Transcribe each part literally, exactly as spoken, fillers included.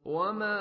وَمَا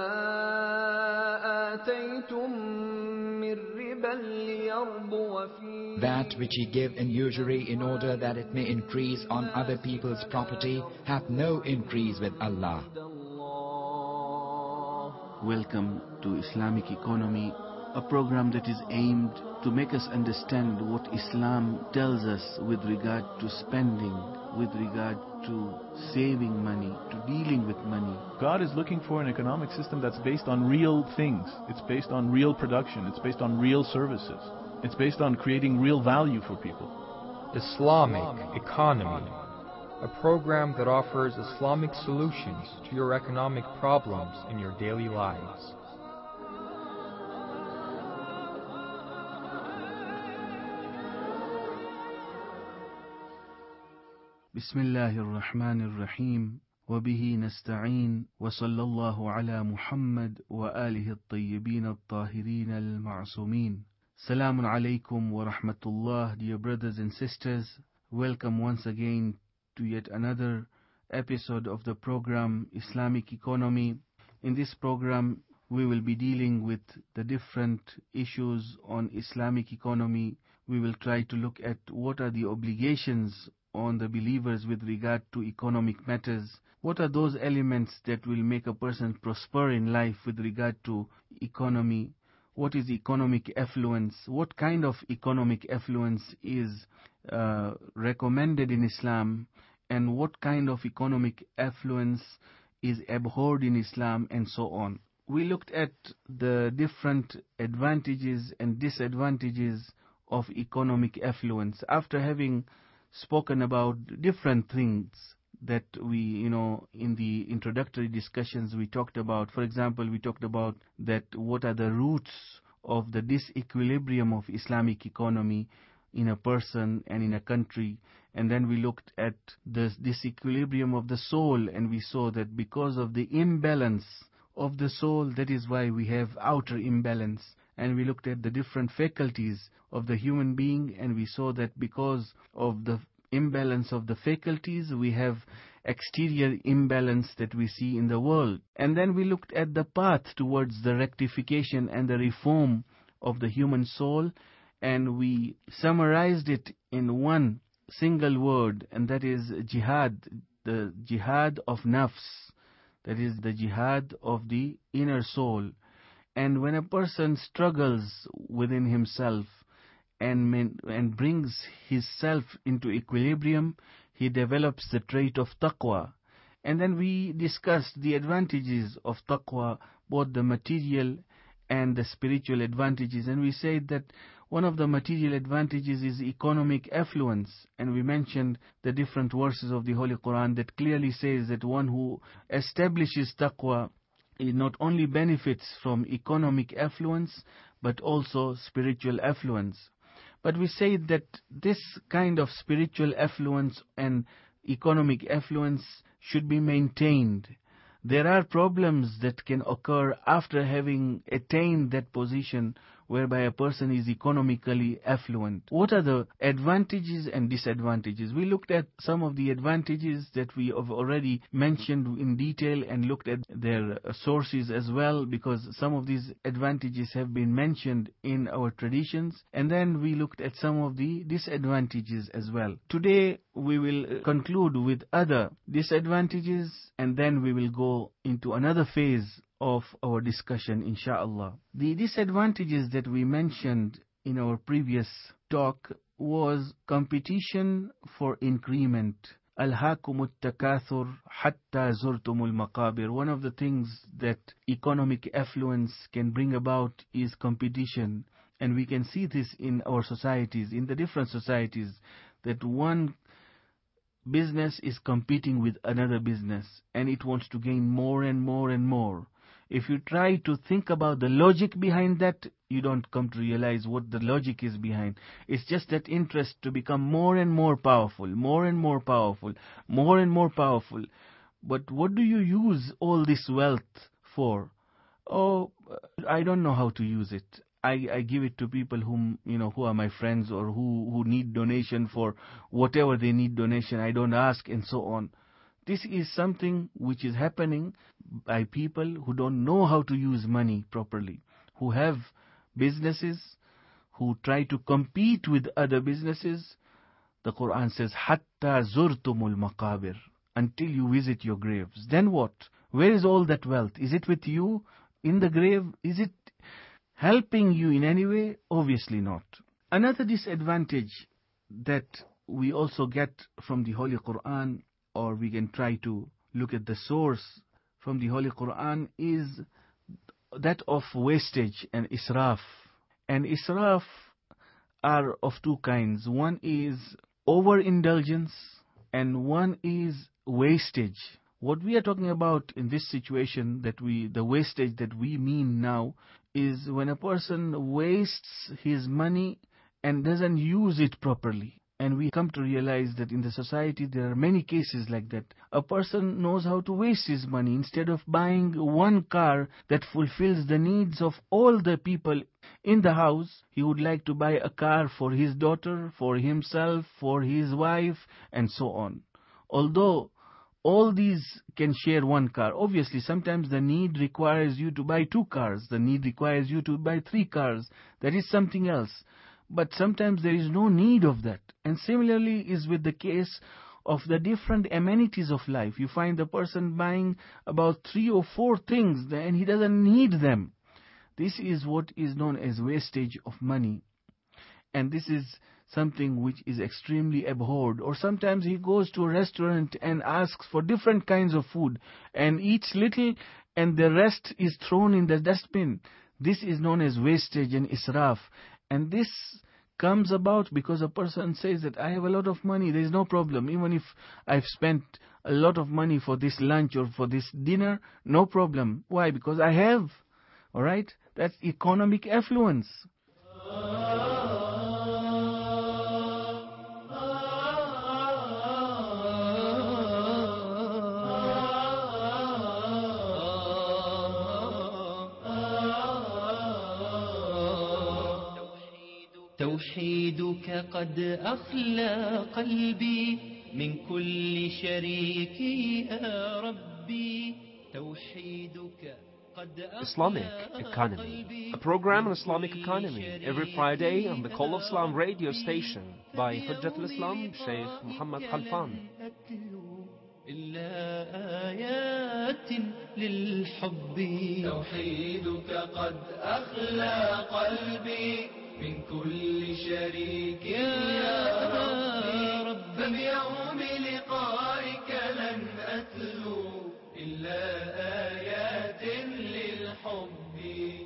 آتَيْتُم مِّن رِّبًا لِّيَرْبُوَ فِي That which ye give in usury in order that it may increase on other people's property hath no increase with Allah. Welcome to Islamic Economy, a program that is aimed to make us understand what Islam tells us with regard to spending, with regard to saving money, to dealing with money. God is looking for an economic system that's based on real things. It's based on real production. It's based on real services. It's based on creating real value for people. Islamic Economy, a program that offers Islamic solutions to your economic problems in your daily lives. Bismillahir Rahmanir Rahim. وبه نستعين وصلى الله على محمد وآله الطيبين الطاهرين المعصومين. Salamun alaykum wa rahmatullah, dear brothers and sisters. Welcome once again to yet another episode of the program Islamic Economy. In this program, we will be dealing with the different issues on Islamic economy. We will try to look at what are the obligations on the believers with regard to economic matters. What are those elements that will make a person prosper in life with regard to economy? What is economic affluence? What kind of economic affluence is uh, recommended in Islam? And what kind of economic affluence is abhorred in Islam, and so on. We looked at the different advantages and disadvantages of economic affluence. After having spoken about different things that we, you know, in the introductory discussions we talked about. For example, we talked about that what are the roots of the disequilibrium of Islamic economy in a person and in a country. And then we looked at the disequilibrium of the soul, and we saw that because of the imbalance of the soul, that is why we have outer imbalance. And we looked at the different faculties of the human being, and we saw that because of the imbalance of the faculties, we have exterior imbalance that we see in the world. And then we looked at the path towards the rectification and the reform of the human soul, and we summarized it in one single word, and that is jihad, the jihad of nafs, that is the jihad of the inner soul. And when a person struggles within himself and man, and brings his self into equilibrium, he develops the trait of taqwa. And then we discussed the advantages of taqwa, both the material and the spiritual advantages. And we said that one of the material advantages is economic affluence. And we mentioned the different verses of the Holy Quran that clearly says that one who establishes taqwa, it not only benefits from economic affluence, but also spiritual affluence. But we say that this kind of spiritual affluence and economic affluence should be maintained. There are problems that can occur after having attained that position whereby a person is economically affluent. What are the advantages and disadvantages? We looked at some of the advantages that we have already mentioned in detail and looked at their sources as well, because some of these advantages have been mentioned in our traditions. And then we looked at some of the disadvantages as well. Today we will conclude with other disadvantages, and then we will go into another phase of our discussion, inshallah. The disadvantages that we mentioned in our previous talk was competition for increment. Alhaakumut takathur hatta zurtumul maqabir. One of the things that economic affluence can bring about is competition. And we can see this in our societies, in the different societies, that one business is competing with another business, and it wants to gain more and more and more. If you try to think about the logic behind that, you don't come to realize what the logic is behind. It's just that interest to become more and more powerful, more and more powerful, more and more powerful. But what do you use all this wealth for? Oh, I don't know how to use it. I, I give it to people whom, you know, who are my friends or who, who need donation for whatever they need donation. I don't ask, and so on. This is something which is happening by people who don't know how to use money properly, who have businesses, who try to compete with other businesses. The Quran says, Hatta zurtumul maqabir, until you visit your graves. Then what? Where is all that wealth? Is it with you in the grave? Is it helping you in any way? Obviously not. Another disadvantage that we also get from the Holy Quran, or we can try to look at the source from the Holy Quran, is that of wastage and israf. And israf are of two kinds. One is overindulgence and one is wastage. What we are talking about in this situation, that we, the wastage that we mean now, is when a person wastes his money and doesn't use it properly. And we come to realize that in the society there are many cases like that. A person knows how to waste his money. Instead of buying one car that fulfills the needs of all the people in the house, he would like to buy a car for his daughter, for himself, for his wife, and so on. Although all these can share one car. Obviously, sometimes the need requires you to buy two cars. The need requires you to buy three cars. That is something else. But sometimes there is no need of that. And similarly is with the case of the different amenities of life. You find the person buying about three or four things and he doesn't need them. This is what is known as wastage of money. And this is something which is extremely abhorred. Or sometimes he goes to a restaurant and asks for different kinds of food and eats little and the rest is thrown in the dustbin. This is known as wastage and israf. And this comes about because a person says that I have a lot of money, there is no problem. Even if I've spent a lot of money for this lunch or for this dinner, no problem. Why? Because I have. Alright? That's economic affluence. توحيدك قد أخلى قلبي من كل شريك يا ربي توحيدك قد Islamic Economy, a program on Islamic economy every Friday on the Call of Islam radio station by Hujjatul Islam Sheikh Muhammad Khalfan. إلا آيات للحب توحيدك قد أخلى قلبي من كل شريك يا رب فبيوم لقائك لن أتلو إلا آيات للحب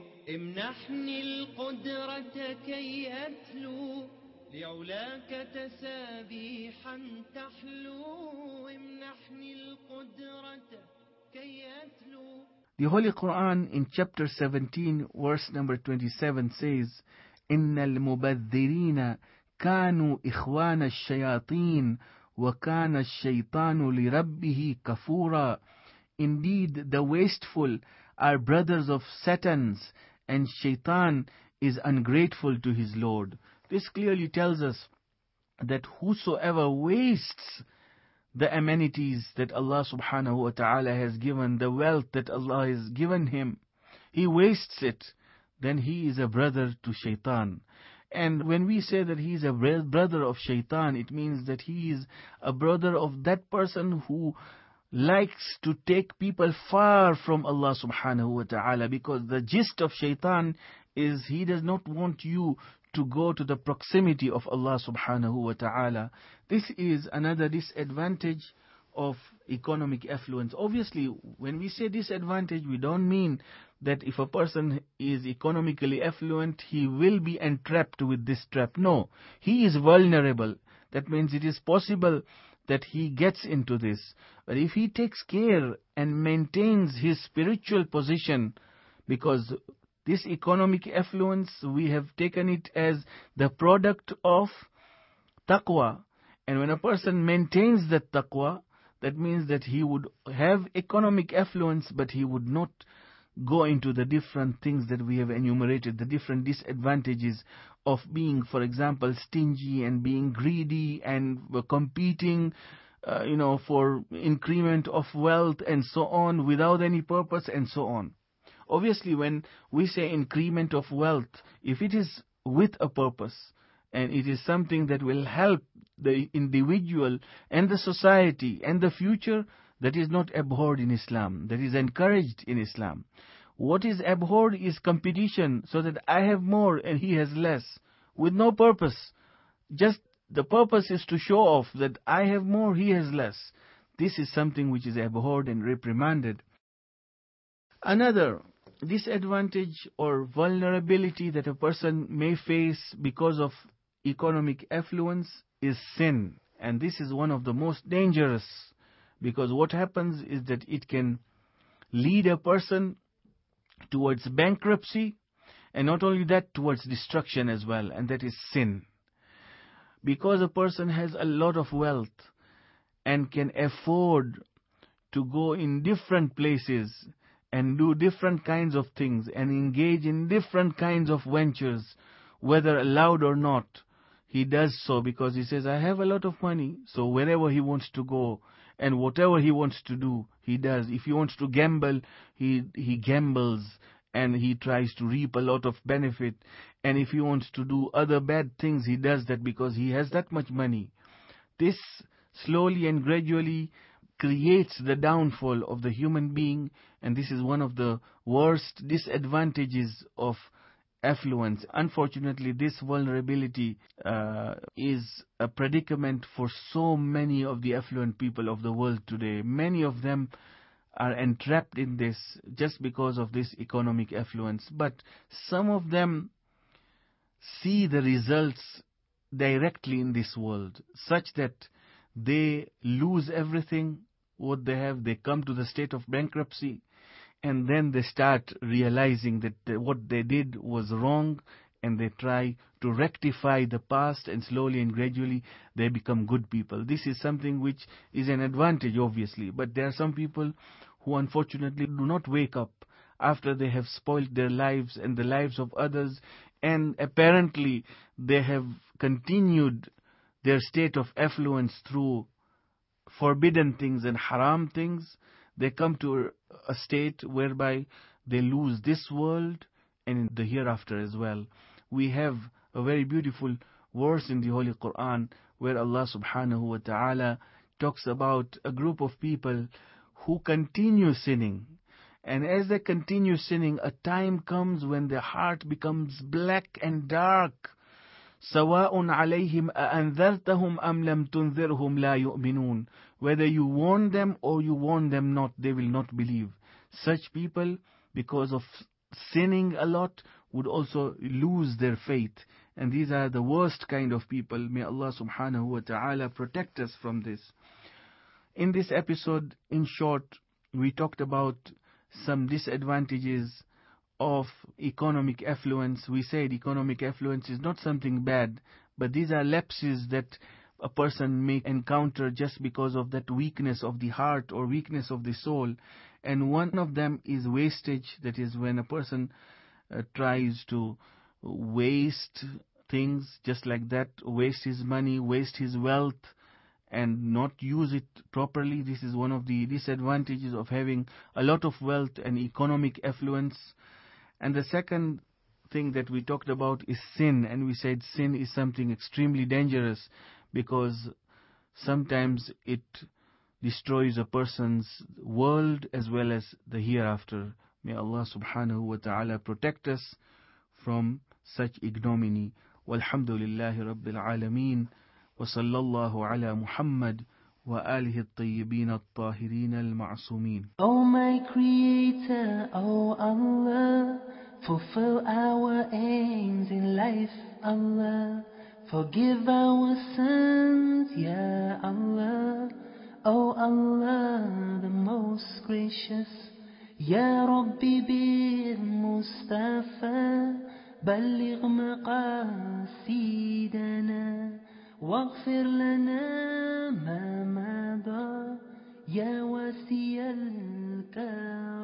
امنحني القدرة كي أتلو لعلاك تسابيحا تحلو امنحني القدرة كي أتلو. The Holy Quran in chapter seventeen, verse number twenty-seven says, إن المبذرين كانوا إخوان الشياطين وكان الشيطان لربه كفورا. Indeed, the wasteful are brothers of Satans, and Shaitan is ungrateful to his Lord. This clearly tells us that whosoever wastes the amenities that Allah subhanahu wa ta'ala has given, the wealth that Allah has given him, he wastes it, then he is a brother to Shaitan. And when we say that he is a brother of Shaitan, it means that he is a brother of that person who likes to take people far from Allah subhanahu wa ta'ala, because the gist of Shaitan is he does not want you to go to the proximity of Allah subhanahu wa ta'ala. This is another disadvantage of economic affluence. Obviously, when we say disadvantage, we don't mean that if a person is economically affluent, he will be entrapped with this trap. No, he is vulnerable. That means it is possible that he gets into this. But if he takes care and maintains his spiritual position, because this economic affluence, we have taken it as the product of taqwa. And when a person maintains that taqwa, that means that he would have economic affluence, but he would not go into the different things that we have enumerated, the different disadvantages of being, for example, stingy and being greedy and competing uh, you know, for increment of wealth and so on, without any purpose and so on. Obviously, when we say increment of wealth, if it is with a purpose, and it is something that will help the individual and the society and the future, that is not abhorred in Islam. That is encouraged in Islam. What is abhorred is competition, so that I have more and he has less, with no purpose. Just the purpose is to show off that I have more, he has less. This is something which is abhorred and reprimanded. Another disadvantage or vulnerability that a person may face because of economic affluence is sin. And this is one of the most dangerous, because what happens is that it can lead a person towards bankruptcy, and not only that, towards destruction as well, and that is sin. Because a person has a lot of wealth and can afford to go in different places and do different kinds of things and engage in different kinds of ventures, whether allowed or not, he does so because he says, I have a lot of money, so wherever he wants to go and whatever he wants to do, he does. If he wants to gamble, he he gambles and he tries to reap a lot of benefit. And if he wants to do other bad things, he does that because he has that much money. This slowly and gradually creates the downfall of the human being, and this is one of the worst disadvantages of affluence. Unfortunately, this vulnerability uh, is a predicament for so many of the affluent people of the world today. Many of them are entrapped in this just because of this economic affluence. But some of them see the results directly in this world, such that they lose everything what they have. They come to the state of bankruptcy, and then they start realizing that the, what they did was wrong, and they try to rectify the past, and slowly and gradually they become good people. This is something which is an advantage, obviously, but there are some people who unfortunately do not wake up after they have spoiled their lives and the lives of others, and apparently they have continued their state of affluence through forbidden things and haram things. They come to a state whereby they lose this world and in the hereafter as well. We have a very beautiful verse in the Holy Quran where Allah subhanahu wa ta'ala talks about a group of people who continue sinning. And as they continue sinning, a time comes when their heart becomes black and dark. سواء عليهم أأنذرتهم أم لم تنذرهم لا يؤمنون. Whether you warn them or you warn them not, they will not believe. Such people, because of sinning a lot, would also lose their faith. And these are the worst kind of people. May Allah subhanahu wa ta'ala protect us from this. In this episode, in short, we talked about some disadvantages of economic affluence. We said economic affluence is not something bad, but these are lapses that a person may encounter just because of that weakness of the heart or weakness of the soul. And one of them is wastage. That is when a person uh, tries to waste things just like that, waste his money, waste his wealth, and not use it properly. This is one of the disadvantages of having a lot of wealth and economic affluence. And the second thing that we talked about is sin. And we said sin is something extremely dangerous because sometimes it destroys a person's world as well as the hereafter. May Allah subhanahu wa ta'ala protect us from such ignominy. Walhamdulillahi Rabbil Alameen. Wa sallallahu ala Muhammad wa alihi at-tayyibin at-tahirin al-ma'sumin. Oh my Creator, oh Allah, fulfill our aims in life, Allah. Forgive our sins, Ya Allah. Oh Allah, the most gracious. Ya Rabbi bil Mustafa, balligh maqasidana, waghfir lana ma mada, Ya wasi al-karam.